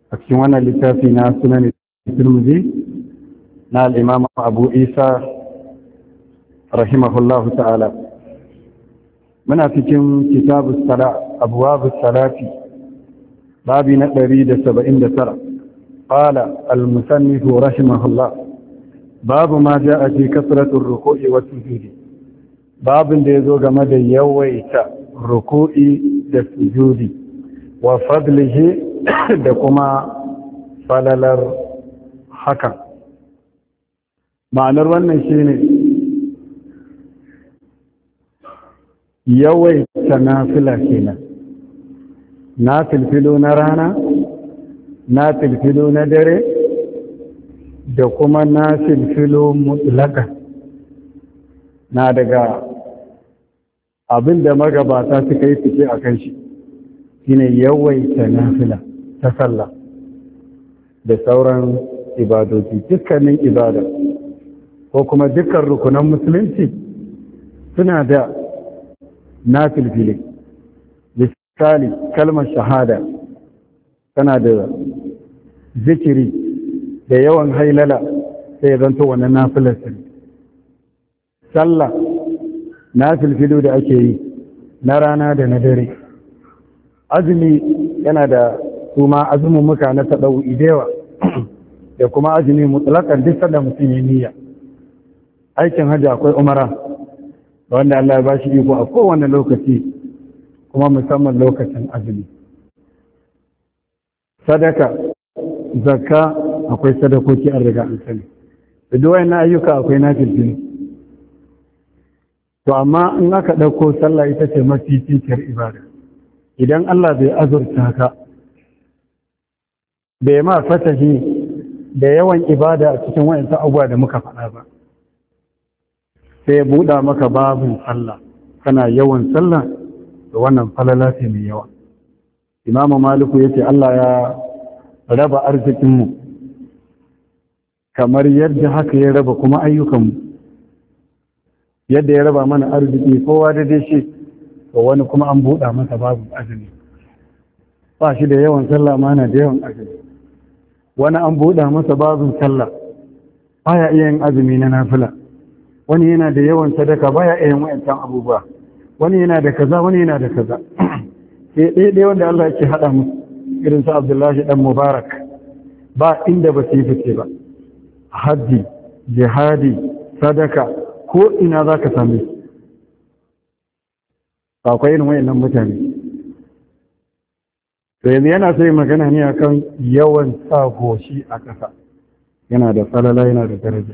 a cikin wannan littafi na sunan Tirmidhi na al-Imam Abu Isa rahimahullahu ta'ala. Muna cikin kitabus salat abwabus salati babi na 179. qala al-musannif rahimahullah babu ma jaa fi kasratir ruku'i was sujudi, babin da yazo game da yawaita ruku'i da sujudi wa fadlihi da kuma falalar hakan. Ma'anar wannan shine yawaita nafila kenan, na filfilo na rana, na filfilo na dare, da kuma na filfilo mutlaka. Na daga abinda magabata suka yi fice a kan shi shine yawaita nafila ta sallah da sauran ibadoji. Dukkanin ibada ko kuma dukkan rukunan musulunci suna da nafilfili. Misali, kalmar shahada tana da zikiri da yawan hailala, sai zanto wannan nafilar su. Sallah nafilfilu da ake yi na rana da na dare. Azumi yana da kuma azumin muka na taɗau idewa da kuma azumi mutlakan duk sanda mutum ya niyya. Aikin hajji akwai umara wanda Allah ya bashi iko a kowane lokaci, kuma musamman lokacin azumi. Sadaka, zakka, akwai sadakoki an riga an sani. Da duk wayannan ayyuka akwai nafilfili. To amma in aka ɗauko sallah ita ce mafi cikar ibada. Idan Allah bai azurta ka, bai ma fatahi da yawan ibada a cikin wayansu abubuwa da muka faɗa ba, sai ya buɗa maka babin sallah, kana yawan sallah, da wannan falala ce mai yawa. Imamu Maliku ya ce Allah ya raba arzikinmu kamar yadda haka ya raba kuma ayyukanmu. Yadda ya raba mana arziki kowa da dai shi, to wani kuma an buɗa masa babu azumi. Ba shi da yawan sallah ma na da yawan azumi. Wani an buɗa masa babin sallah, baya iya yin azumi na nafila. Wani yana da yawan sadaka, baya iya yin wa'ancan abubuwa. Wani yana da kaza, wani yana da kaza. Sai ɗaya wanda Allah yake haɗa musu, irin su Abdullahi ɗan Mubarak, ba inda ba su yi fice ba. Hajji, jihadi, sadaka, ko ina za ka same su. Akwai irin wayannan mutane. To yanzu yana sai magana ne akan yawan sa goshi a ƙasa. Yana da falala, yana da daraja.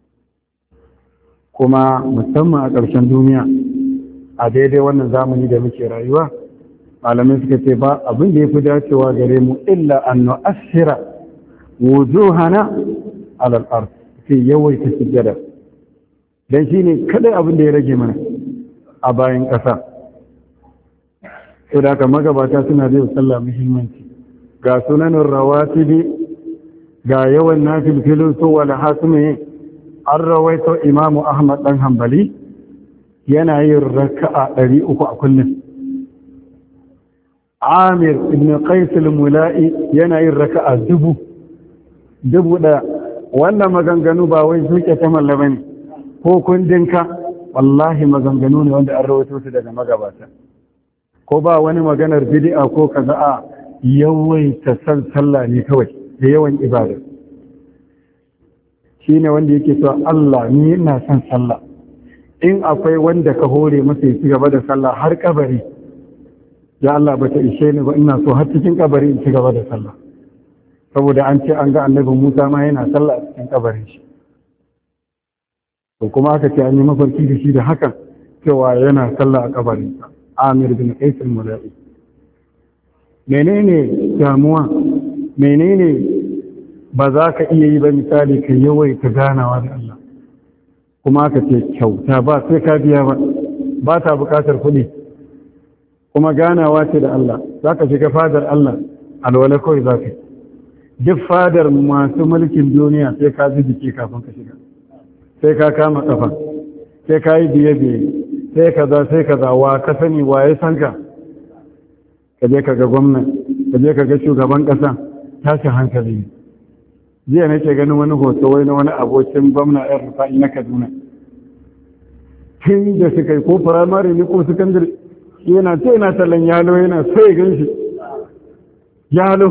Kuma musamman a ƙarshen duniya, a daidai wannan zamani da muke rayuwa, malamai suka ce ba abin da ya fi dacewa gare mu illa an nu'assira wujuhana ala al-ard, sai yawaita sujjada. Dan shine kadai abin da ya rage mana a bayan ƙasa. Saboda haka magabata suna da sallah muhimmanci. Ga sunanin rawatibi, ga yawan nafilfilin su wala hasumi. An rawaito Imamu Ahmad dan Hanbali yana yin raka'a 300 a kullum. Amir ibn Qais al-Mula'i yana yin raka'a 1000. Da wannan maganganu ba wai suke ta mallaba ne ko kundinka, wallahi maganganu ne wanda an rawaito su daga magabata. Ko ba wani maganar bid'a ko kaza, a yawaita sallah ne kawai da yawan ibada. Shine wanda yake cewa Allah ni ina son sallah. In akwai wanda ka hore masa ya ci gaba da sallah har kabari, ya Allah bata ishe ni ba, ina so har cikin kabari in ci gaba da sallah. Saboda an ce an ga annabi Musa ma yana sallah a cikin kabarin shi. To kuma aka ce an yi mafarki da shi da hakan, cewa yana sallah a kabarinsa. Amir bin Qais al-Mula'i. Menene damuwa? Menene ba za ka iya yi ba misali ka yawaita ganawa da Allah? Kuma aka ce kyauta, ba sai ka biya ba, ba ta bukatar kuɗi. Kuma ganawa ce da Allah, za ka shiga fadar Allah, alwala kawai za ka yi. Duk fadar masu mulkin duniya sai ka ji jiki kafin ka shiga. Sai ka kama kafa, sai ka yi biye-biye, sai kaza, wa ka sani, wa ya san ka? Ka je ka ga gwamna, ka je ka ga shugaban ƙasa, tashin hankali ne. Jiya nake ganin wani hoto wai na wani abokin gwamna yan rufa'i na Kaduna tun da suka yi ko firamare ne ko sakandare yana ce yana tallan yalo yana so ya gan shi yalo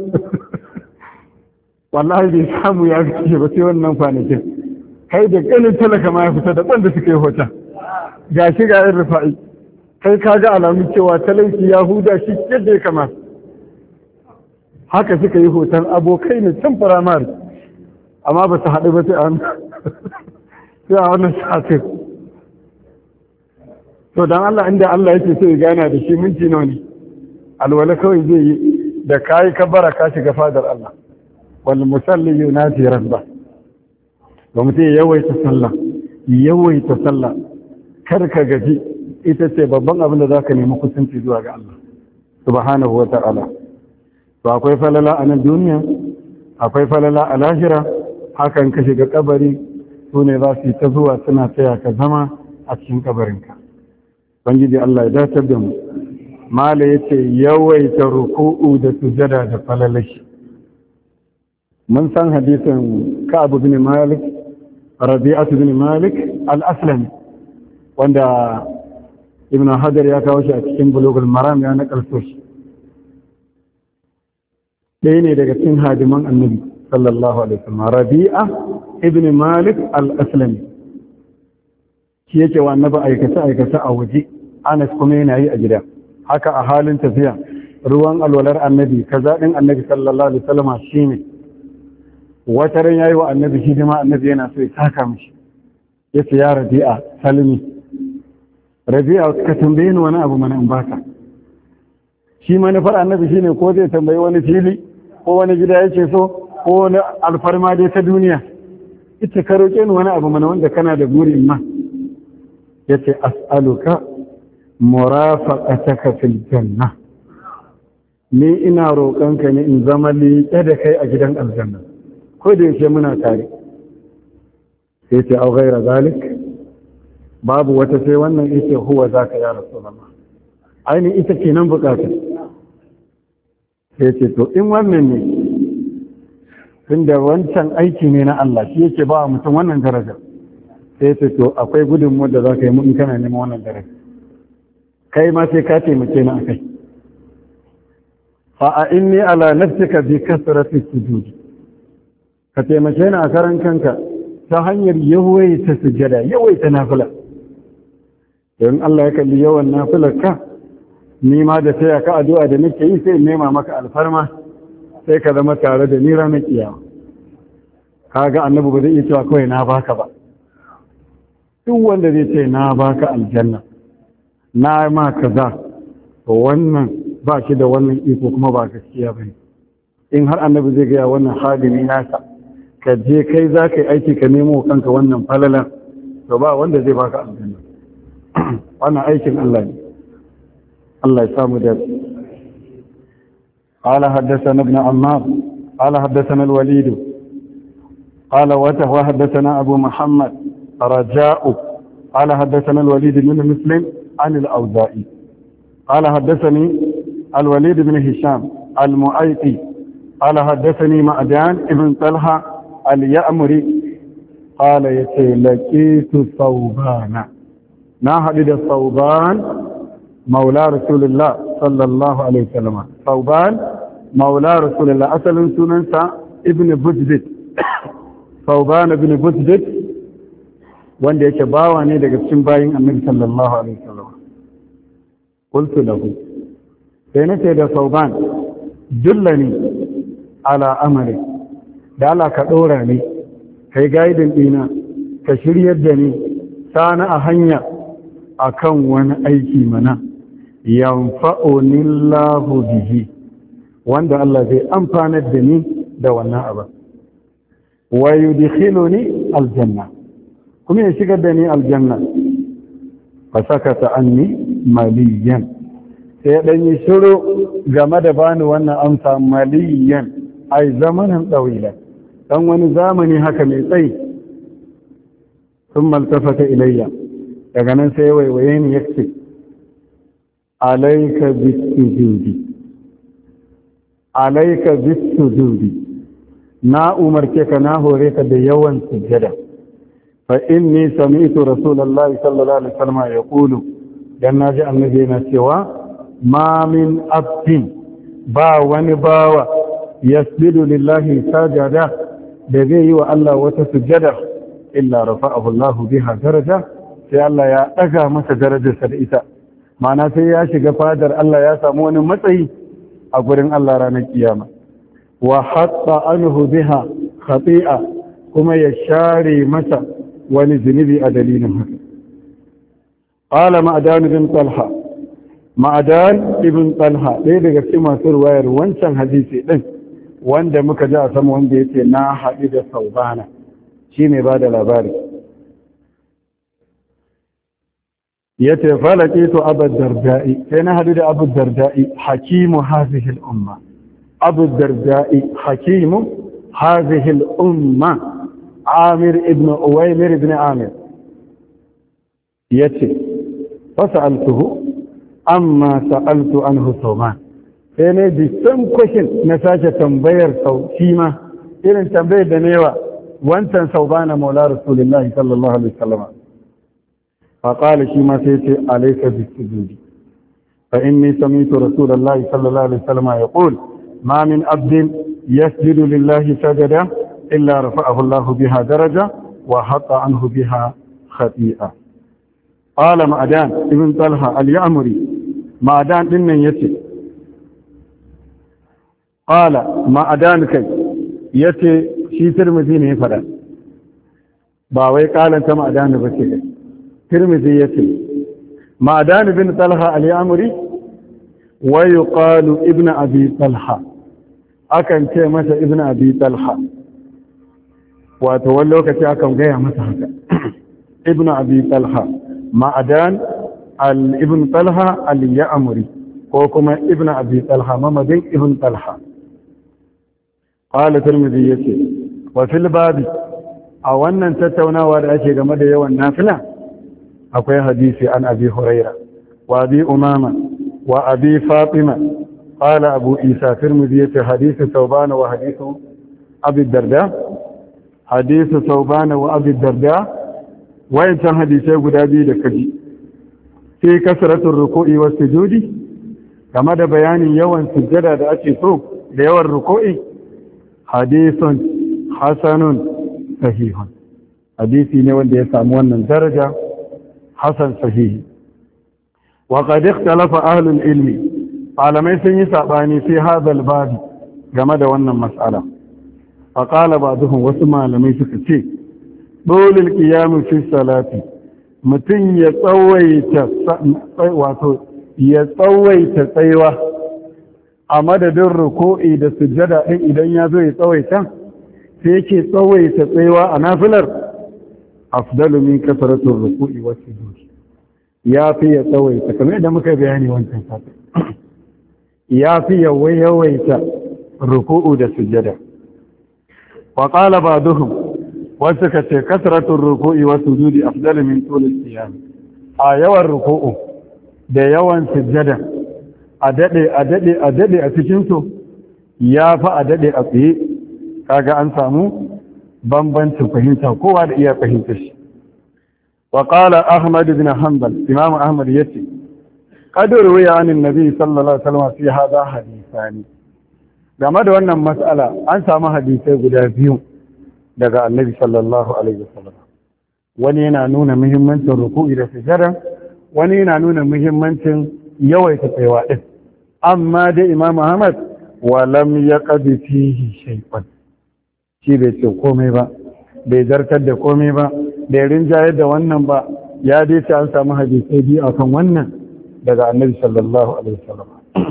wallahi bai samu ya fice ba sai wannan kwanakin kai da ganin talaka ma ya fita da wanda suka yi hoton ga shi ga yan rufa'i kai ka ga alamun cewa talauci ya huda shi yadda ya kamata. Haka suka yi hoton abokai ne can firamare amma ba su haɗu ba sai a wannan satin. To don Allah inda Allah yake sai gana da shi minti nawa ne alwala kawai zai yi da kayi kabbara ka shiga fadar Allah wal musalli yunati rabba. Ba mutum yawaita sallah kar ka gaji ita ce babban abin da zaka nemi kusanci zuwa ga Allah subhanahu wa ta'ala. To akwai falala a nan duniya akwai falala a lahira. Hakan ka shiga kabari su ne za su yi ta zuwa suna taya ka zama a cikin kabarinka. Bangiji Allah ya datar da mu. Mala ya ce yawaita ruku'u da sujada da falalashi. Mun san hadisin Ka'ab bin Malik, Rabi'atu bin Malik al-Aslami wanda Ibn Hajar ya kawo shi a cikin Bulughul Maram ya nakalto shi. Ɗaya ne daga cikin hadiman Annabi sallallahu alaihi wasallam, Rabi'a ibn Malik al-Aslami. Shi yake wa Annabi aikace a waje, Anas kuma yana yi a gida. Haka a halin tafiya, ruwan alwalar Annabi, kaza din Annabi sallallahu alaihi wasallam shine. Wata ran yayi wa Annabi hidima, Annabi yana so ya saka mishi. Yace ya Rabi'a salmi. Rabi'a ka tambaye ni wani abu mana in baka. Shi manufar Annabi shine ko zai tambayi wani fili ko wani gida yake so ko wani alfarma dai ta duniya. Ita ka roƙe ni wani abu mana wanda kana da burin ma. Yace as'aluka murafaqataka fil janna. Ni ina roƙonka ne in zama liƙe da kai a gidan aljanna. Ko da yake muna tare. Sai ce au ghaira zalik. Babu wata sai wannan yace huwa zaka ya rasulullah. Aini ita kenan bukata. Sai ce to in wannan ne tunda wancan aiki ne na Allah shi yake ba mutum wannan daraja. Sai ce to akwai gudunmu da za ka yi mu in kana neman wannan daraja. Kai ma sai ka taimake ni akai. Fa a inni ala nafsika bi kasrati sujudi. Ka taimake ni a karan kanka ta hanyar yawaita sujada, yawaita nafila. Don Allah ya kalli yawan nafilar ka, ni ma da taya ka addu'a da nake yi sai nema maka alfarma sai ka zama tare da ni ranar kiyama. Kaga Annabi ba zai iya cewa kawai na baka ba. Duk wanda zai ce na baka aljanna, na ma kaza, to wannan ba shi da wannan iko kuma ba gaskiya ba ne. In har Annabi zai gaya wannan halimi nasa, ka je kai za ka yi aiki ka nemo kanka wannan falalan, to ba wanda zai baka aljanna. Wannan aikin Allah ne. الله يسامو ده. قال حدثنا ابن عمار قال حدثنا الوليد قال وحدثنا أبو محمد رجاء قال حدثنا الوليد بن مسلم عن الأوزاعي قال حدثني الوليد بن هشام المؤيتي قال حدثني معدان ابن طلحة اليأمري قال لقيت ثوبان ناهد الثوبان مولى رسول الله صلى الله عليه وسلم. ثوبان مولى رسول الله أصل سننسى ابن بجدد. ثوبان ابن بجدد wanda yake bawa ne daga cikin bayin Annabi sallallahu alaihi wasallam. Qultu lahu, sai nace da Thawban, dullani ala amali, da Allah ka dora ni kai gaidin dina ka shiryar da ni sana a hanya akan wani aiki mana yanfa'uni Allahu bihi, wanda Allah zai amfanar da ni da wannan abu, wa yudkhiluni aljanna, kuma ya shigar da ni aljanna. Fa sakata anni maliyan, sai dan yi shiru game da bani wannan amsa maliyan, ai zamanin dawila, dan wani zamani haka mai tsayi. Thumma altafata ilayya, daga nan sai waiwaye ni yace alayka bisujudi, alayka bis-sujudi, na umarce ka na hore ka da yawan sujjada. Fa inni sami'tu rasulullahi sallallahu alaihi wasallam yaqulu, dan naji annabi yana cewa ma min abdin, ba wani bawa yasjudu lillahi sajada da zai yi wa Allah wata sujjada illa rafa'ahu Allah biha daraja, sai Allah ya daga masa darajarsa da ita. Ma'ana sai ya shiga fadar Allah ya samu wani matsayi a gurin Allah ranar kiyama. Wa hatta anhu biha khati'a, kuma ya share masa wani zunubi a dalilin haka. Qala Ma'dan ibn Talha, Ma'dan ibn Talha ɗaya daga cikin masu ruwayar wancan hadisi din wanda muka ji a sama, wanda yace na haɗu da Saubana, shi ne ba da labari. Yace falaqitu Abu Darda'i, sai na haɗu da Abu Darda'i hakimu hadhihi al-umma. Abu Darda'i hakimu hadhihi al-umma, Amir ibn Uwaymir ibn Amir. Yace fasa'altuhu amma sa'altu anhu Sauban, sai ne the same question na sake tambayar shi ma irin tambayar da newa wancan Saubana maula Rasulullahi sallallahu alaihi wasallam. fa qala shi ma sai ce alayka bis-sujudi, fa inni sami'tu Rasulullahi sallallahu alaihi wasallam yaqul ma min abdin yasjudu lillahi sajada illa rafa'ahu Allah biha daraja wa hatta anhu biha khati'a. Qala Ma'dan ibn Talha al-Ya'muri, Ma'dan din nan yace, qala Ma'dan kai yace shi Tirmidhi ne ya fada, ba wai kalan ta Ma'dan ba ce. Tirmidhi yace Ma'dan ibn Talha al-Ya'muri wa yuqalu ibn Abi Talha, akan ce masa ibn Abi Talha, wato wani lokaci akan gaya masa haka ibn Abi Talha, Ma'dan ibn Talha al-Ya'muri, ko kuma ibn Abi Talha mamadin ibn Talha. Qala Tirmidhi yace wa fil babi, a wannan tattaunawa da ake game da yawan nafila akwai hadisi an Abi Huraira wa Abi Umama wa Abi Fatima. Qala Abu Isa, Tirmidhi yace hadisi Thawban wa hadisi Abi Darda, hadisi Thawban wa Abi Darda, wayancan hadisai guda biyu da kaji sai kasratul ruku'i was sujudi, game da bayanin yawan sujjada da ake so da yawan ruku'i, hadisun hasanun sahihun, hadisi ne wanda ya samu wannan daraja hasan sahihi. Wa qad ikhtalafa ahlul ilmi, malamai sun yi sabani fi hadal babi game da wannan mas'ala. Fa qala ba'dhum, wasu malamai suka ce dolil qiyam fi salati, mutum ya tsawaita wato ya tsawaita tsayuwa a madadin ruku'i da sujjada din, idan ya zo ya tsawaita sai yake tsawaita tsayuwa a nafilar, afdalu min kasratur ruku'i was sujud, ya fi ya tsawaita kamar yadda muka bayani wancan satin, ya fi yawaita ruku'u da sujjada. Wa qala ba'dhum, wasu ka ce kasratul ruku'i was sujudi afdalu min tulil qiyam, a yawan ruku'u da yawan sujjada a dade a cikin su ya fa a dade a tsaye. Kaga an samu bambancin fahimta, kowa da iya fahimtar shi. Wa qala Ahmad ibn Hanbal, Imam Ahmad yace qad ruwiya anin nabi sallallahu alaihi wasallam fi hada hadithani, game da wannan mas'ala an samu hadisai guda biyu daga annabi sallallahu alaihi wasallam. Wani yana nuna muhimmancin ruku'i da sujada, wani yana nuna muhimmancin yawaita tsayawa din. Amma dai Imam Ahmad wa lam yaqdi fihi shay'an, shi bai ce komai ba, bai zartar da komai ba, bai rinjayar da wannan ba, ya dai ce an samu hadisai biyu akan wannan daga annabi sallallahu alaihi wasallam.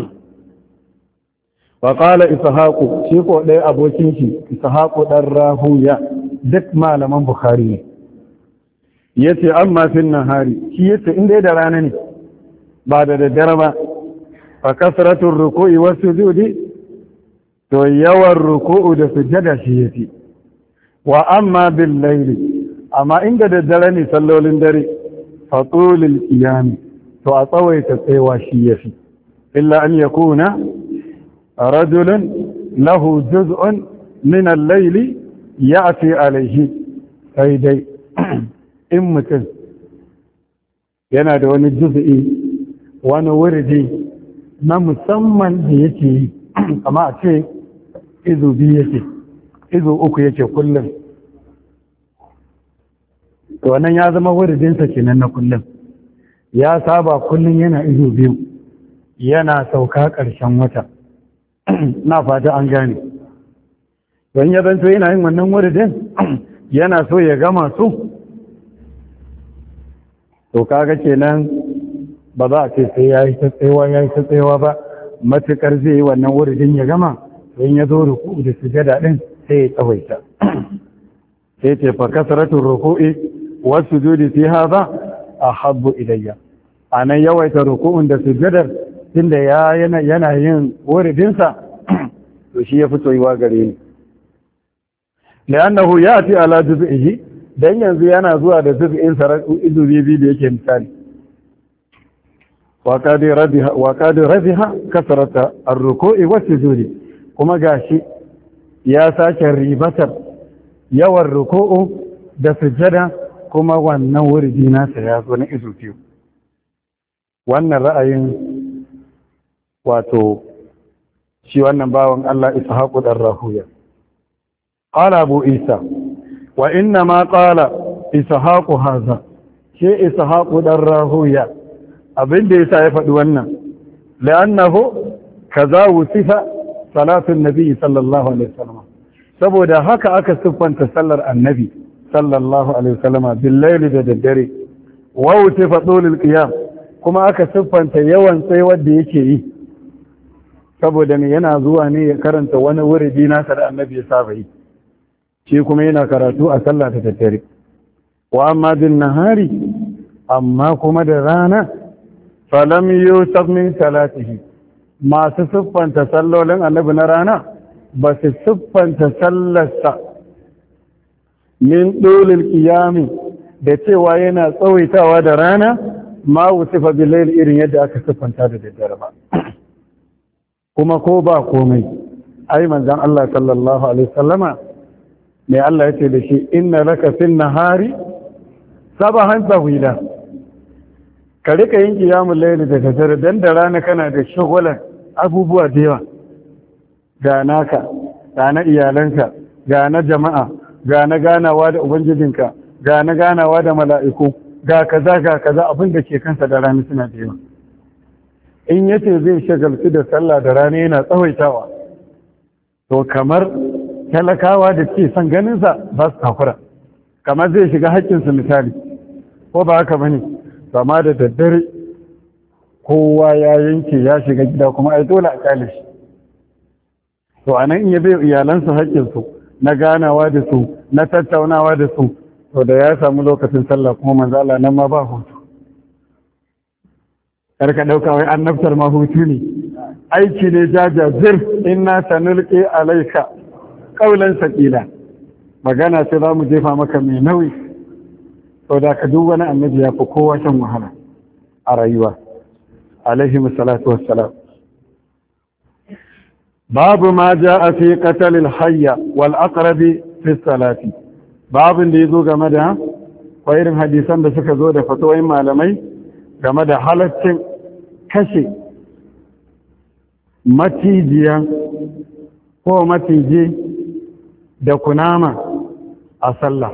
Wa qala Ishaqu, shi ko dai abokin shi Ishaqu dan Rahuya, duk malaman Bukhari ne, yace amma fil nahari, shi yace in dai da rana ne ba da daddare ba, fa kasratur ruku'i was sujudi, to yawan ruku'u da sujada shi yafi. Wa amma bil layli, amma inda daddare ne sallolin dare, fa tulul qiyam, to a tsawaita tsayawa shi yafi, illa an yakuna rajulun lahu juz'un min al-layli ya'ti alayhi, sai dai in mutum yana da wani juz'i, wani wurdi na musamman da yake yi, kama a ce izu biyu yake, izu uku yake kullum, to wannan ya zama wuridinsa kenan na kullum. Ya saba kullum yana izu biyu, yana sauka ƙarshen wata. Na fata an gane. Don ya zanto yana yin wannan wuridin yana so ya gama su, to kaga kenan ba za a ce sai ya yi ta tsayawa ba, matuƙar zai yi wannan wuridin ya gama, don ya zo ruku da sujada ɗin sai ya tsawaita. Sai ce fa kasratun ruku'i wasu sujudi fi haza ahabbu ilayya. Anan yawaita ruku'un da sujadar tunda yana yin wuridinsa, to shi ya fi soyuwa gare ni. Li'annahu ya'ti ala juz'ihi, dan yanzu yana zuwa da juz'in sa izu biyu da yake misali. Wa qad rabiha kasrata ar-ruku'i was sujudi, kuma gashi ya sake ribatar yawan ruku'u da sujada, kuma wannan wuridi nasa ya zo na izu biyu. Wannan ra'ayin wato shi wannan bawan Allah Ishaqu dan Rahuya. Qala Abu Isa wa inna ma qala Ishaqu haza, shi Ishaqu dan Rahuya abin da yasa ya faɗi wannan, la'annahu kaza wusifa salatun nabi sallallahu alaihi wasallam, saboda haka aka siffanta sallar annabi sallallahu alaihi wasallam bil layli da daddare, wa wusifa tulul qiyam, kuma aka siffanta yawan tsayuwar da yake yi, saboda ne yana zuwa ne ya karanta wani wuridi nasa da annabi ya saba yi, shi kuma yana karatu a sallah ta daddare. Wa amma bin nahari, amma kuma da rana, falam yusuf min salatihi, masu siffanta sallolin annabi na rana ba su siffanta sallarsa min dolil qiyami da cewa yana tsawaitawa da rana ma wusifa bilayl irin yadda aka siffanta da daddare ba. Kuma ko ba komai, ai manzon Allah sallallahu alaihi wasallama ne Allah ya ce da shi, inna laka fin nahari sabahan tawila, ka rika yin qiyamul layl da daddare, dan da rana kana da shugulan abubuwa da yawa, ga naka, ga na iyalanka, ga na jama'a, ga na ganawa da ubangijinka, ga na ganawa da mala'iku, ga kaza abin da ke kansa da rana suna da yawa. In yace zai shagaltu da sallah da rana yana tsawaitawa, to kamar talakawa da ke son ganinsa ba su takura, kamar zai shiga haƙƙinsu misali, ko ba haka bane? Amma da daddare kowa ya yanke ya shiga gida, kuma ai dole a kyale shi. To anan in ya bai iyalansu haƙƙinsu na ganawa da su, na tattaunawa da su, to da ya samu lokacin sallah kuma manzo Allah nan ma ba hutu. Karka ɗauka wai annabtar ma hutu ne, aiki ne jajazir, inna sanulqi alayka qawlan saqila, magana ce za mu jefa maka mai nauyi. To da ka duk wani annabi ya fi kowa shan wahala a rayuwa alaihi salatu wassalam. Babu ma ja'a fi qatl al-hayya wal aqrabi fi salati, babin da yazo game da irin hadisan da suka zo da fatawoyin malamai game da halaccin kashe macijiya ko maciji da kunama a sallah.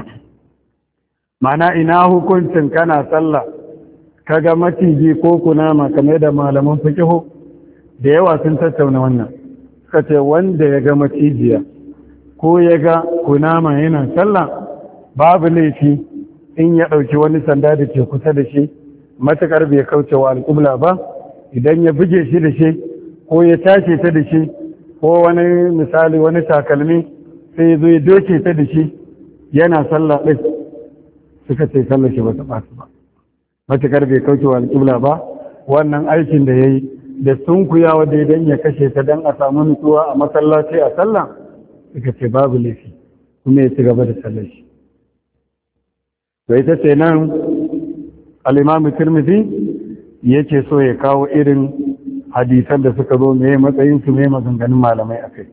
Mana ina hukuncin kana sallah kaga maciji ko kunama, kamar da malaman fiqh da yawa sun tattauna wannan, suka ce wanda ya ga macijiya ko ya ga kunama yana sallah babu laifi in ya ɗauki wani sanda da ke kusa da shi, matuƙar bai kauce wa alƙibla ba, idan ya buge shi da shi ko ya tace ta da shi, ko wani misali wani takalmi sai ya zo ya doke ta da shi yana sallah ɗin, suka ce sallar shi ba ta ɓaci ba, matuƙar bai kauce wa alƙibla ba. Wannan aikin da ya yi da sunkuyawa da idan ya kashe ta don a samu nutsuwa a masallaci a sallah, suka ce babu laifi, kuma ya ci gaba da sallar shi. To ita ce nan al-Imam Tirmidhi yake so ya kawo irin hadisan da suka zo me matsayin su me maganganun malamai akai.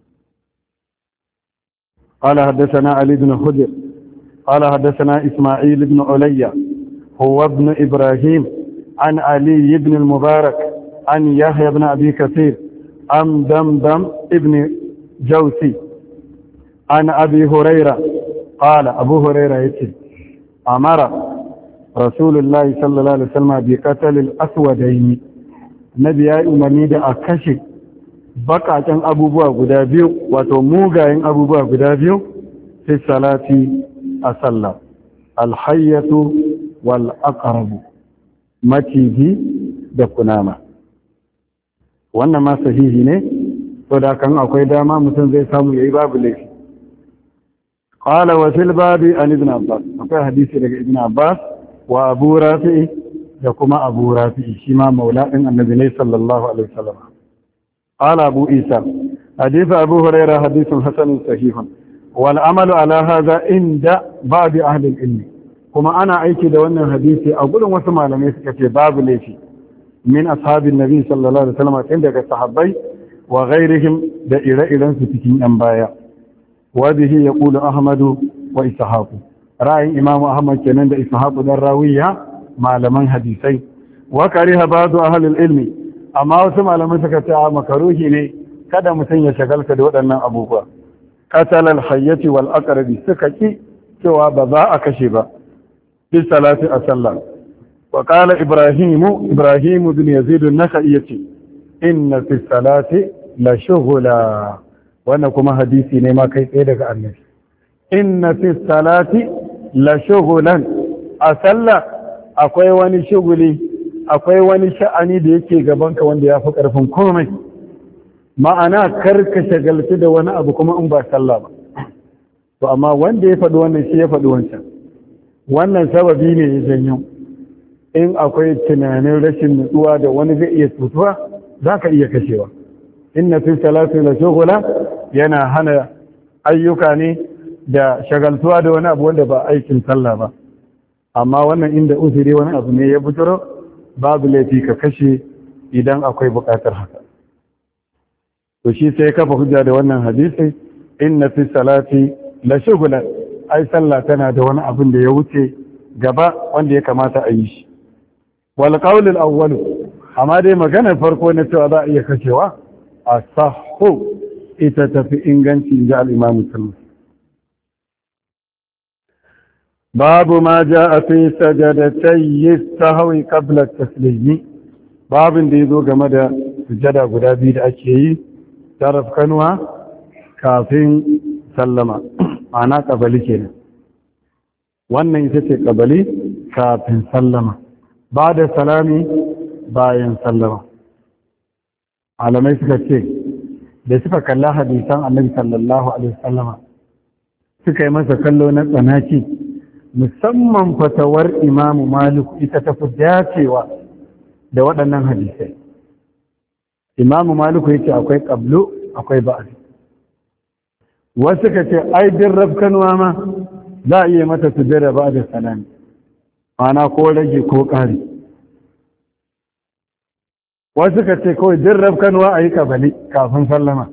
قال حدثنا علي بن حجر قال حدثنا إسماعيل بن علي هو ابن إبراهيم عن علي بن المبارك عن يحيى بن أبي كثير عن دمدم ابن جوسي عن أبي هريرة قال أبو هريرة يتي أمر رسول الله صلى الله عليه وسلم بقتل الأسودين نبي أمني دا أكشي bakacin abubuwa guda biyu wato mugayen abubuwa guda biyu fi salati a sallah alhayyatu wal aqrabu maciji da kunama wannan ma sahihi ne to da kan akwai dama mutum zai samu yayi babu laifi. Qala wa fil babi an ibn Abbas akwai hadisi daga ibn Abbas wa Abu Rafi da kuma Abu Rafi shi ma maula din annabi ne sallallahu alaihi wasallam. قال أبو إيسى حديث أبو هريرة حديث حسن صحيح والعمل على هذا عند بعض أهل العلم كما أنا أيكي دوانا حديثي أقول وسمع لم يسكت باب ليفي من أصحاب النبي صلى الله عليه وسلم عندك الصحابي وغيرهم دائرة إلى ستكين أنبايا وبه يقول أحمد وإسحاق رأي إمام أحمد كنند إسحاق الراوية مع لمن حديثي وكره بعض أهل العلم amma wasu malaman suka ce a makaruhi ne kada mutum ya shagalta da waɗannan abubuwa qatalal hayyati wal aqrabi suka ki cewa ba za a kashe ba bi salati a sallah wa qala ibrahim bin yazid an-nakhai yace inna fi salati la shughla wannan kuma hadisi ne ma kai tsaye daga annabi inna fi salati la shughlan a sallah akwai wani shuguli akwai wani sha'ani da yake gabanka wanda ya fi ƙarfin komai ma'ana karka shagalci da wani abu kuma in ba sallah ba to amma wanda ya faɗi wannan shi ya faɗi wancan wannan sababi ne ya janyo in akwai tunanin rashin nutsuwa da wani zai iya tutuwa za ka iya kashewa inna fi salati la shughla yana hana ayyuka ne da shagaltuwa da wani abu wanda ba aikin sallah ba amma wannan inda uzuri wani abu ne ya buturo babu laifi ka kashe idan akwai buƙatar haka to shi sai kafa hujja da wannan hadisi inna fi salati la shughlan ai sallah tana da wani abin da ya wuce gaba wanda ya kamata a yi shi wal qawl al awwal amma dai maganar farko na cewa za a iya kashewa asahhu ita tafi inganci ga al-imam muslim باب ما جاء في سجدتي السهو قبل التسليم باب da yazo game da sujada guda biyu da ake yi taraf kanwa kafin sallama ana kabali kenan wannan ita ce kabali kafin sallama ba da salami bayan sallama alamai suka ce da suka kalla hadisan annabi sallallahu alaihi wasallama suka yi masa kallo na tsanaki musamman fatawar imamu maliku ita ta fi dacewa da waɗannan hadisai imamu maliku ya ce akwai ƙablu akwai ba'ad wasu ka ce ai din rafkanuwa ma za a iya mata sujjada ba da salami mana ko rage ko ƙari wasu ka ce kawai din rafkanuwa a yi ƙabali kafin sallama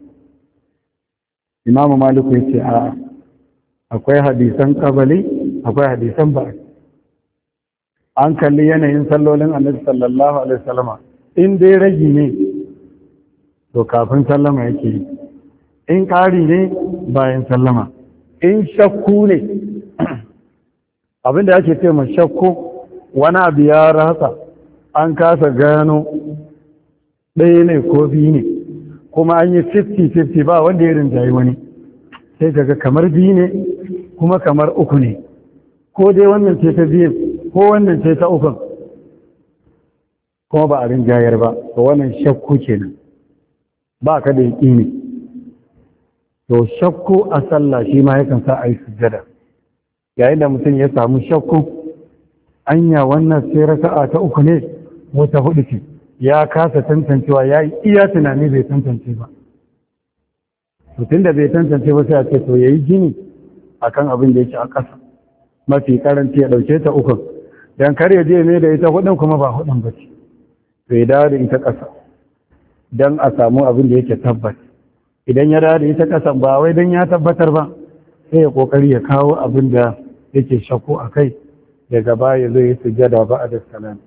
imamu maliku ya ce a'a akwai hadisan ƙabali akwai hadisan ba an kalli yanayin sallolin annabi sallallahu alaihi wasallama in dai ragi ne to kafin sallama yake yi in ƙari ne bayan sallama in shakku ne abinda ake ce ma shakku wani abu ya rasa an kasa gano ɗaya ne ko biyu ne kuma an yi 50-50 ba wanda ya rinjayi wani sai kaga kamar biyu ne kuma kamar uku ne ko dai wannan ce ta biyu ko wannan ce ta ukun kuma ba a rinjayar ba to wannan shakku kenan ba ka da yaƙini to shakku a sallah shi ma yakan sa a yi sujjada yayin da mutum ya samu shakku anya wannan sai raka'a ta uku ne ko ta hudu ce ya kasa tantancewa ya yi iya tunani bai tantance ba mutum da bai tantance ba sai a ce to ya yi gini akan abin da yake a ƙasa mafi karanci ya ɗauke ta ukun don kar ya je ne da ita hudun kuma ba hudun ba ce to ya dawo da ita ƙasa don a samu abin da yake tabbas. Idan ya dawo da ita ƙasa ba wai don ya tabbatar ba, sai ya ƙoƙari ya kawo abin da yake shakku a kai, daga baya zai yi sujjada ba a da salam,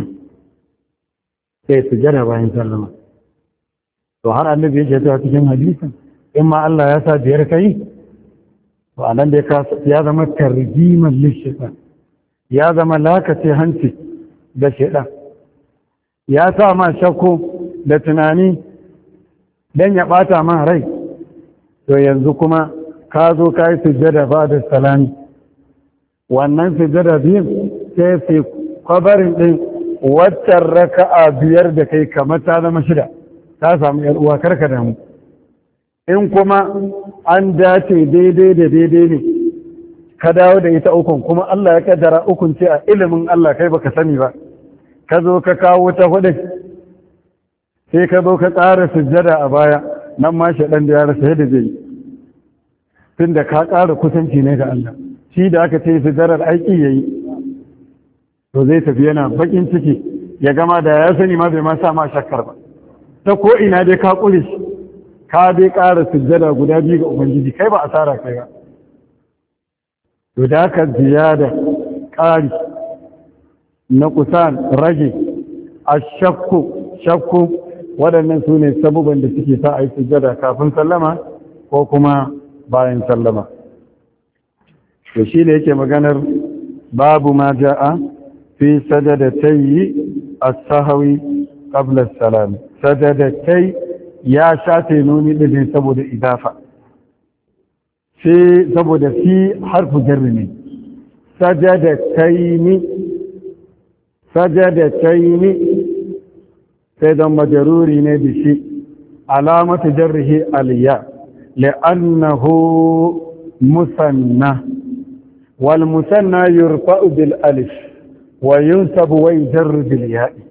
sai sujjada bayan sallama. To har annabi yake ta cikin hadisin, in ma Allah ya sa biyar kai, to anan dai ya zama tarjiman lishiɗan, ya zama lakace hanci da shiɗan, ya sa ma shakku da tunani don ya ɓata ma rai. To yanzu kuma ka zo ka yi sujjada ba da salami, wannan sujjada biyun sai fi kwabarin ɗin waccan raka'a biyar da kai kamar ta zama shida, ta samu ‘yar uwa karka damu. In kuma an dace daidai da daidai ne, ka dawo da ita ukun, kuma Allah ya kaddara ukun ce a ilimin Allah kai baka sani ba, ka zo ka kawo ta hudu, sai ka zo ka ƙara sujjada a baya, nan ma shaɗan da ya rasa yadda zai yi, tun da ka ƙara kusanci ne ga Allah. Shi da aka ce sujjadar aiki ya yi, to zai tafi yana baƙin ciki, ya gama da ya sani ma bai ma sa ma shakkar ba. Ta ko ina dai ka ƙure shi, ka dai ƙara sujjada guda biyu ga Ubangiji, kai ba asara kai ba. To da aka ziyada ƙari na kusan rage a shakku waɗannan su ne sabuban da suke sa a yi sujjada kafin sallama ko kuma bayan sallama. To shi ne yake maganar babu ma ja'a fi sajadatai as-sahwi qabla as-salam. Sajadatai ya shafe nuni ɗin saboda idafa, sai saboda fi harfu jarri ne. Sajadataini sai don majaruri ne da shi, alamatu jarrihi aliyya li'annahu musanna, wal musanna yurfa'u bil alif wa yunsabu wa yujarru bil ya'i.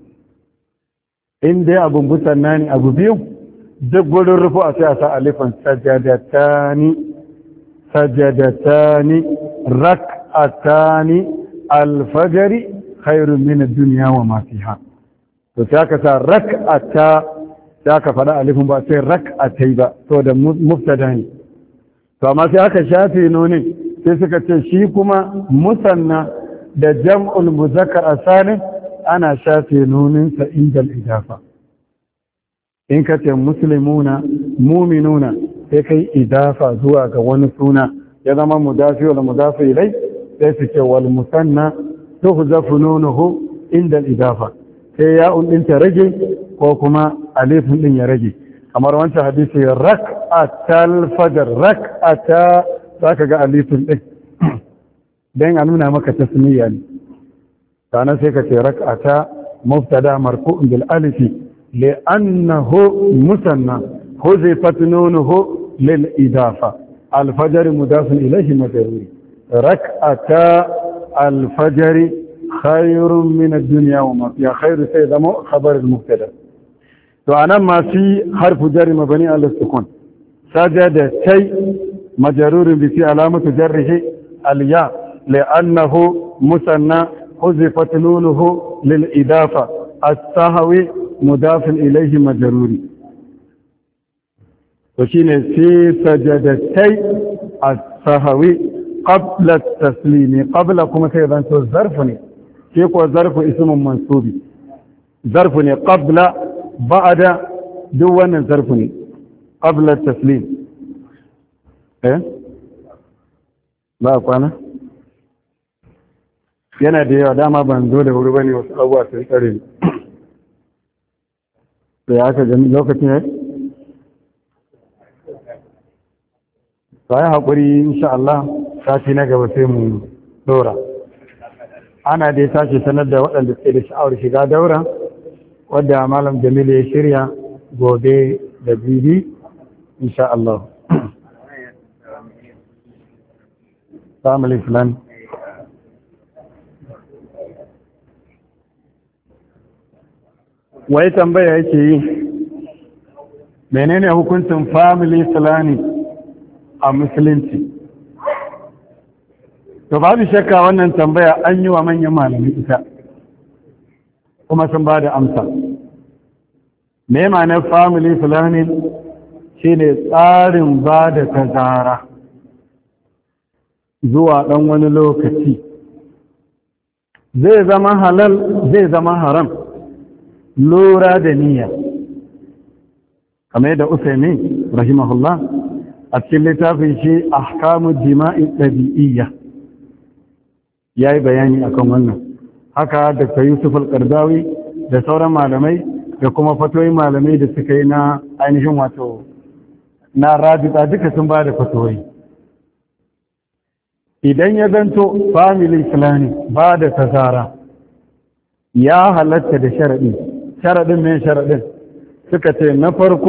In dai abun musanna ne abu biyu, duk gurin rufu a sai a sa alifan sajadatani rak'atani alfajari khairun min ad-dunya wa ma fiha. To sai ka sa rak'ata, sai ka fada alifin ba sai rak'atai ba, to da mubtada ne. To amma sai aka shafe nonin, sai suka ce shi kuma musanna da jam'ul muzakkar asalin ana shafe nonin sa inda al-idafa. In ka ce muslimuna muminuna sai kai idafa zuwa ga wani suna, ya zama mudafi wal mudafi ilai, sai su ce wal musanna tuhzafu nunuhu inda al-idafa, sai ya'un din ta rage ko kuma alifin din ya rage. Kamar wancan hadisi rak'atal fajr, rak'ata zaka ga alifin din dan a nuna maka tasmiya ne. Sana sai ka ce rak'ata mubtada marfu'un bil alifi li'annahu musanna huzifat nunuhu lil idafa, al-fajr mudafun ilayhi majruri, rak'ata al-fajr khairun min ad-dunya wa ma fiha. Khairu sai zama khabar al-mubtada. To anan ma fi harfu jarri mabni ala sukun, sajada tay majrurun bi fi alamatu jarrihi al-ya li'annahu musanna huzifat nunuhu lil idafa, as-sahwi mudafun ilayhi majruri. To shine fi sajadatai as-sahwi qabla at-taslimi, qabla kuma sai zan to zarfu ne, sai ko zarfu ismun mansubi, zarfu ne qabla ba'da duk wannan zarfu ne qabla at-taslim. Ba kwana yana da yawa, dama ban zo da wuri bane, wasu abubuwa sun tsare ni. Da ya aka gani lokacin ya yi haƙuri, insha Allah sati na gaba sai mu dora. Ana dai tashi sanar da waɗanda suke da sha'awar shiga daura, wadda Malam Jamilu ya shirya gobe da bibi, insha Allah. Family plan. Wai tambaya yake yi, menene hukuncin family planning a musulunci? To babu shakka wannan tambaya an yi wa manyan malamai ita, kuma sun ba da amsa. Me ma'anar family planning shine tsarin ba da tazara zuwa ɗan wani lokaci, zai zama halal zai zama haram, lura da niyya, kamar yadda Usaimin rahimahullah a cikin littafin shi ahkamu jima'i ɗabi'iyya ya yi bayani akan wannan. Haka Dr. Yusuf al-Qardawi da sauran malamai da kuma fatoyin malamai da suka yi na ainihin wato na rabita duka sun ba da fatoyi. Idan ya zanto family planning ba da tazara ya halatta da sharaɗi, sharaɗin mai sharaɗin suka ce na farko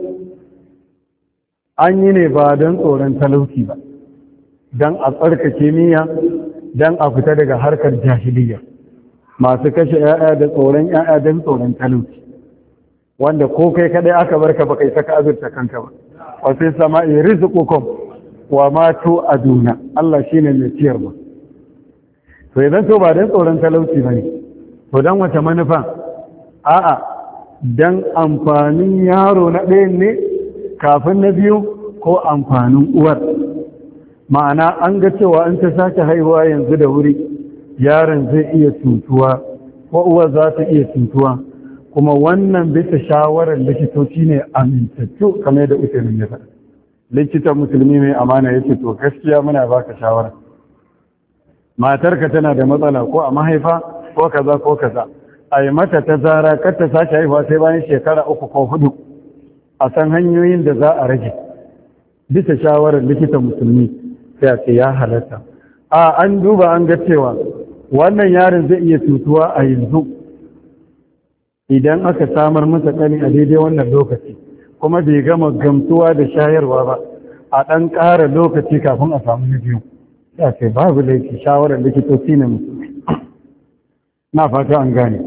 an yi ne ba don tsoron talauci ba, don a tsarkake niyya, don a fita daga harkar jahiliya masu kashe 'ya'ya da tsoron 'ya'ya don tsoron talauci, wanda ko kai kadai aka barka ba kai saka azurta kanka ba. wasu sama'i rizqukum wa ma tu'aduna, Allah shine mai ciyar mu. To idan to ba don tsoron talauci bane, to dan wace manufa? A'a, dan amfanin yaro na ɗayan ne kafin na biyu, ko amfanin uwar. Ma'ana an ga cewa in ta sake haihuwa yanzu da wuri yaron zai iya cutuwa ko uwar za ta iya cutuwa, kuma wannan bisa shawarar likitoci ne amintattu kamar da Usaimin ya faɗa. Likitan musulmi mai amana ya ce to gaskiya muna baka shawara, matarka tana da matsala ko a mahaifa ko kaza ko kaza, a yi mata tazara kar ta sake haihuwa sai bayan shekara 3 ko 4, a san hanyoyin da za a rage bisa shawarar likitan musulmi. Sai a ce ya halatta. An duba an ga cewa wannan yaron zai iya cutuwa a yanzu idan aka samar masa ƙani a daidai wannan lokaci, kuma bai gama gamsuwa da shayarwa ba, a ɗan ƙara lokaci kafin a samu na biyu. Ya ce babu laifi, shawarar likitoci ne musulmi. Na fata an gane.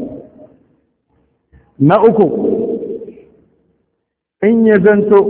Na uku, in ya zanto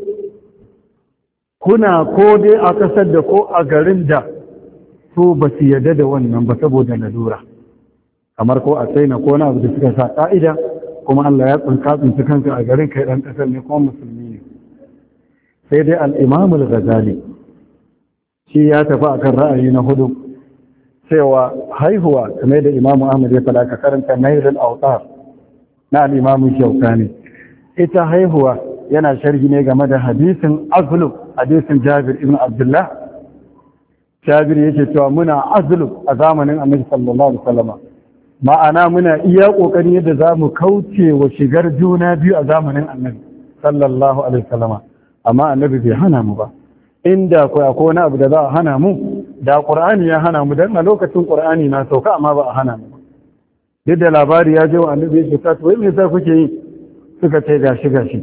kuna ko dai a ƙasar da ko a garin da su ba su yarda da wannan ba saboda lalura, kamar ko a China ko na abu da suka sa ƙa'ida, kuma Allah ya tsinci kanka a garin kai ɗan ƙasar ne kuma musulmi ne. Sai dai al-Imam al-Ghazali shi ya tafi akan ra'ayi na hudu, cewa haihuwa kamar da Imam Ahmad ya faɗa, ka karanta Nailul Awtar na al-Imam Shawkani. Ita haihuwa yana sharhi ne game da hadisin azlu, hadisin Jabir ibn Abdullah. Jabir yake cewa muna azlu a zamanin Annabi sallallahu alaihi wasallam, ma'ana muna iya kokarin yadda zamu kauce wa shigar juna biyu a zamanin Annabi sallallahu alaihi wasallam, amma Annabi bai hana mu ba. Inda akwai wani abu da za a hana mu, da Qur'ani ya hana mu, dan a lokacin Qur'ani na sauka amma ba a hana mu ba. Duk da labari ya je wa Annabi ya ce ta wai me yasa kuke yi? Suka ce gashi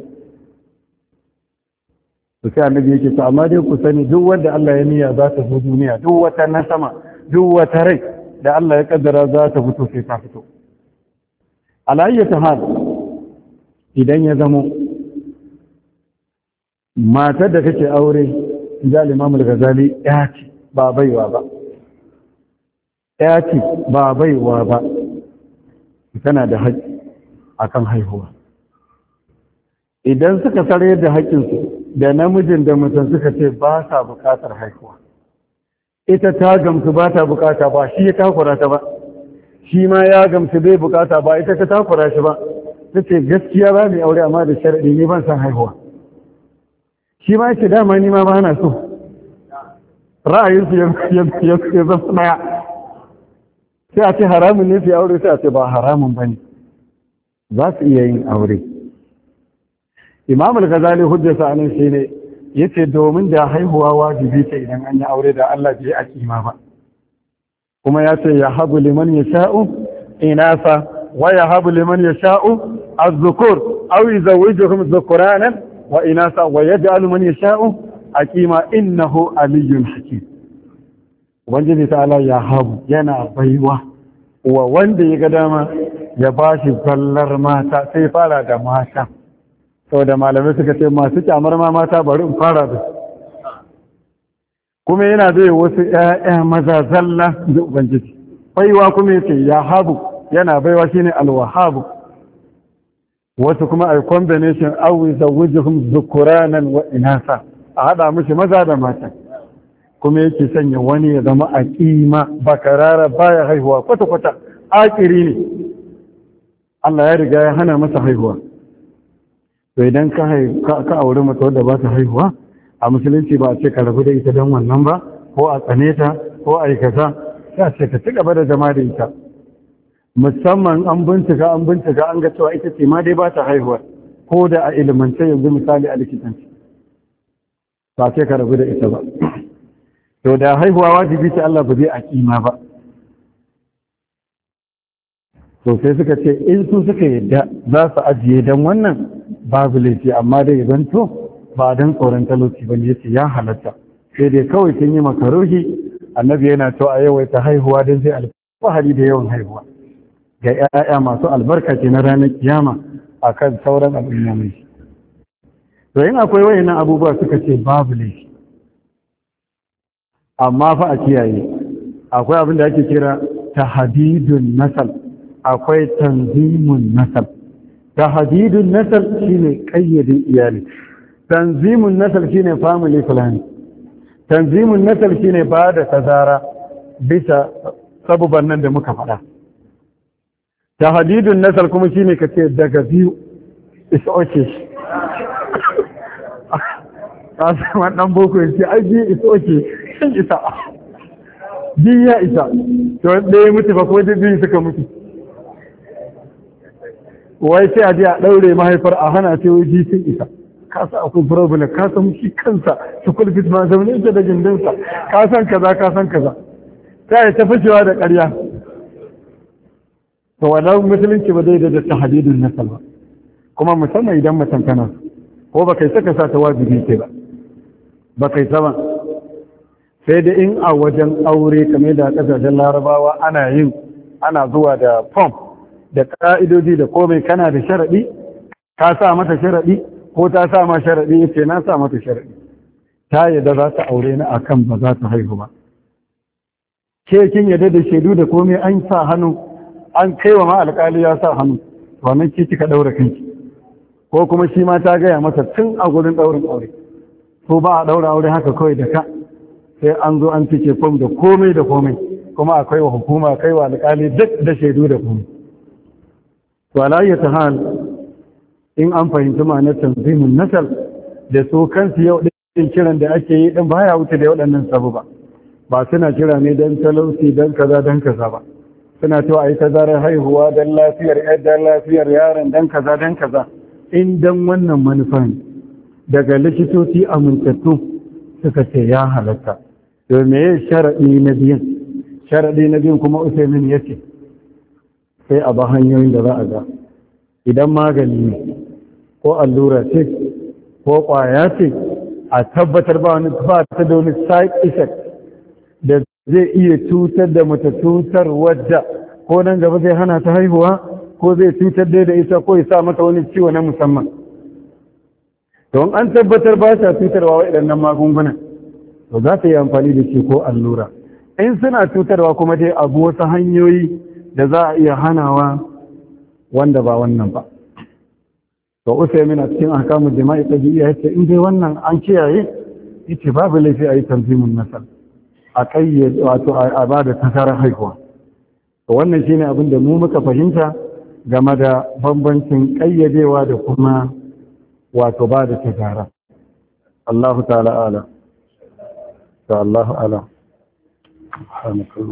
to sai Annabi yake to amma dai ku sani duk wanda Allah ya niyya za ta zo duniya, duk wata na sama, duk wata rai da Allah ya kaddara za ta fito sai ta fito. Alayyata hal, idan ya zamo matar da kake aure, inda Imam al-Ghazali, ya ce ba baiwa ba, ya ce ba baiwa ba, tana da haƙƙi akan haihuwa. Idan suka sarayar da haƙƙinsu da namijin da mutum suka ce ba sa buƙatar haihuwa, ita ta gamsu ba ta buƙata ba, shi ya takura ta ba, shi ma ya gamsu bai buƙata ba, ita ta takura shi ba, ta ce gaskiya ba mai aure amma da sharaɗi ni ban san haihuwa. Shi ma ce dama ni ma ba na so, ra'ayinsu ya zama ɗaya. Sai a ce haramun ne su aure, sai a ce ba haramun ba ne, za su iya yin aure. Imam al-Ghazali hujjata anan shine yace domin da haihuwa wajibi ce idan an yi aure da Allah bai a kima ba, kuma ya ce ya habu liman yasha'u inasa wa ya habu liman yasha'u az-zukur aw yuzawwijuhum dhukuranan wa inasa wa yaj'alu man yasha'u aqima innahu aliyyun hakim. Ubangiji ta'ala ya habu yana baiwa wa wanda ya ga dama ya bashi zallar mata, sai fara da mata. Saboda malamai suka ce masu kyamar ma mata bari in fara da su, kuma yana zai wasu ‘ya'ya maza zalla da Ubangiji. Baiwa kuma yace ya habu yana baiwa shine al-wahhab wasu kuma ai combination aw zawjuhum dhukuranan wa inasa a hada mishi maza da mata kuma yake sanya wani ya zama aqima bakarara baya haihuwa kwata kwata akiri ne Allah ya riga ya hana masa haihuwa to idan ka aure mata wadda ba ta haihuwa a musulunci ba a ce ka rabu da ita don wannan ba ko a tsane ta ko a yi kaza ya ce ka ci gaba da zama da ita musamman an bincika an ga cewa ita ce ma dai ba ta haihuwa ko da a ilimance yanzu misali a likitanci ba ce ka rabu da ita ba to da haihuwa wajibi ce Allah ba zai a kima ba to sai suka ce in su suka yadda za su ajiye don wannan babu laifi amma dai zanto ba don tsoron talauci ba ne yace ya halatta sai dai kawai sun yi makaruhi annabi yana to a yawaita haihuwa don zai alfahari da yawan haihuwa ga 'ya'ya masu albarka ke na ranar kiyama akan sauran al'ummomi to yin akwai wayannan abubuwa suka ce babu laifi amma fa a kiyaye akwai abin da ake kira tahdidun nasal akwai tanzimun nasal tahdidun nasal shine kayyadin iyali tanzimun nasal shine family planning tanzimun nasal shine ba da tazara bisa sabuban nan da muka faɗa tahdidun nasal kuma shine kace daga biyu is okay kasa dan boko yace ai bi is okay shin isa bi ya isa to ɗaya mutu ba ko da biyu suka mutu wai sai a je a ɗaure mahaifar a hana ce wai sun isa ka san akwai problem ka san shi kansa su kulfit ma zaune ita da gindinsa ka san kaza ta yi ta fashewa da ƙarya to wannan musulunci ba zai da tahdidun nasal ba kuma musamman idan mutum kana ko ba kai saka sa ta wajibi ce ba kai sama sai da in a wajen aure kamar da kasashen larabawa ana zuwa da form da ka'idodi da komai kana da sharaɗi ka sa mata sharaɗi ko ta sa ma sharaɗi yace na sa mata sharaɗi ta yadda za ta aure ni akan ba za ta haihu ba ke kin yadda da shaidu da komai an sa hannu an kaiwa ma alƙali ya sa hannu wannan ki kika daura kanki ko kuma shi ma ta gaya masa tun a gurin daurin aure ko ba a daura aure haka kawai da ka sai an zo an cike fom da komai kuma akwai wa hukuma kai wa alƙali duk da shaidu da komai to alayyata hal in an fahimci ma'anar tanzimin nasal da su kansu yau ɗin kiran da ake yi ɗin baya wuce da waɗannan sabu ba suna kira ne don talauci don kaza ba suna cewa a yi tazarar haihuwa don lafiyar yaron don kaza in don wannan manufa ne daga likitoci amintattu suka ce ya halatta domin ya sharaɗi na biyun kuma usaimin ya ce sai a ba hanyoyin da za a ga idan magani ne ko allura ce ko ƙwaya ce a tabbatar ba ta da wani side effect da zai iya cutar da mata cutar wadda ko nan gaba zai hana ta haihuwa ko zai cutar da ita ko ya sa mata wani ciwo na musamman don an tabbatar ba ta cutarwa waɗannan magungunan to za ta yi amfani da shi ko allura in suna cutarwa kuma dai abu wasu hanyoyi da za a iya hanawa wanda ba wannan ba to usaimin a cikin ahkamul jima'i tabi'iyya yace in dai wannan an kiyaye yace babu laifi a yi tanzimin nasal a kayyade wato a ba da tasarar haihuwa to wannan shine abin da mu muka fahimta game da bambancin kayyadewa da kuma wato ba da tasara Allahu ta'ala ala ta Allahu ala